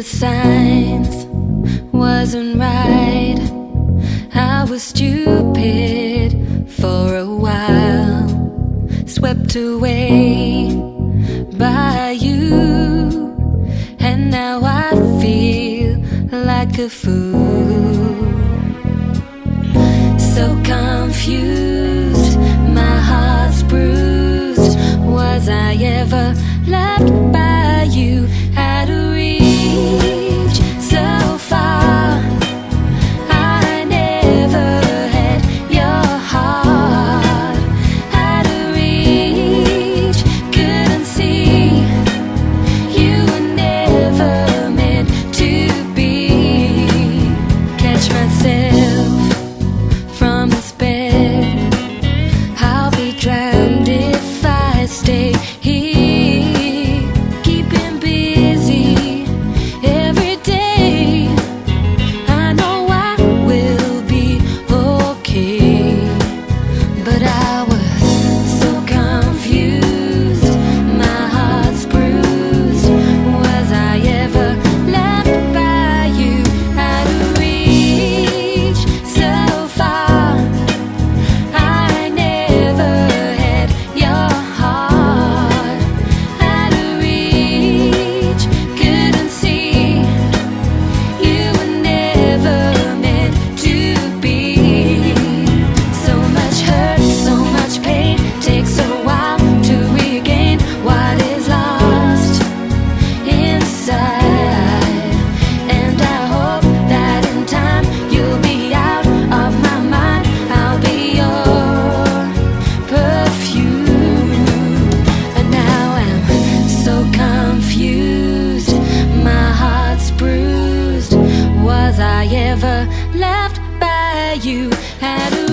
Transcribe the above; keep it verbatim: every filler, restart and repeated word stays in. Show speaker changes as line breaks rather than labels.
signs wasn't right. I was stupid for a while, swept away by you, and now I feel like a fool. So confused, my heart's bruised. Was I ever loved by you? Had to reach so far. I never had your heart. Had to reach, couldn't see. You were never meant to be. Catch myself from this bed. I'll be drowned if I stay here. Was I ever loved by you? Had